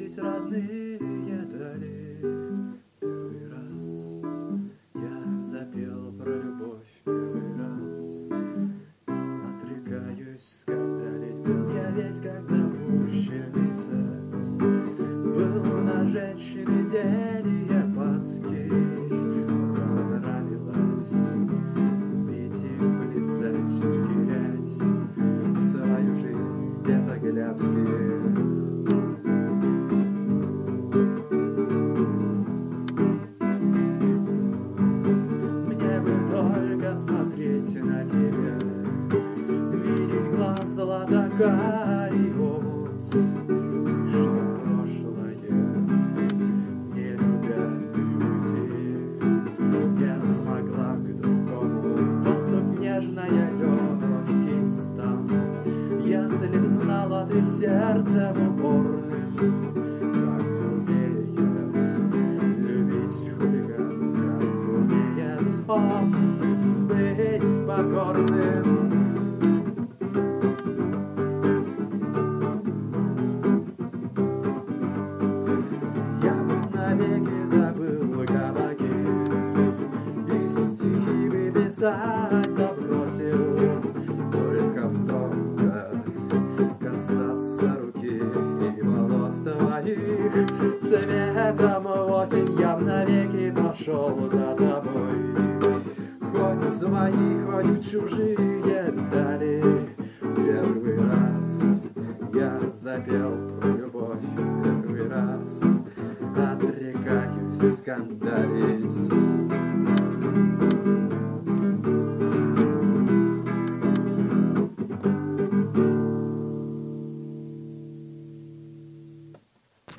Разлучились родные дали. Первый раз я запел про любовь. Первый раз отрекаюсь скандалить. Был я весь как запущенный сет. Был на женщины зелье падки. Разонравилось пить и плясать, терять свою жизнь без оглядки. Смотреть на тебя, видеть глаз золотокарий омут, что прошлое не любят люди. Я смогла к другому доступ нежная легкий стан. Если б знала ты сердцем упорным, как умеет любить хулиган, как умеет он быть покорным. Я бы навеки забыл кабаки и стихи бы писать забросил, только б долго касаться руки и волос твоих. Цветом осень я б навеки пошел за тобой. Хоть свои, хоть в чужие дали. Первый раз я запел про любовь. Первый раз отрекаюсь скандалить.